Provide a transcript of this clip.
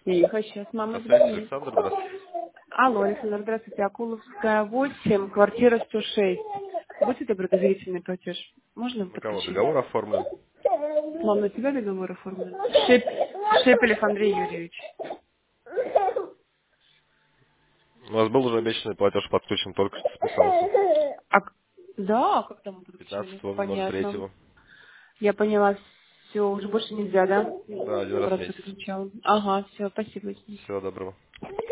Тихо, сейчас мама На связи звонит. Александр, здравствуйте. Алло, Александр, здравствуйте. Акуловская, 8, квартира 106. Будьте добры, доверительный платеж. Можно На кого подключить? договор оформлен? Мам, на тебя договор оформлен? Шепелев Андрей Юрьевич. У вас был уже обещанный платеж подключен, только что списался. Да, как там мы подключали? Понятно. 15.03. Я поняла, все, уже больше нельзя, да? Да, один раз в Раз месяц. подключал. Ага, все, спасибо. Всего доброго.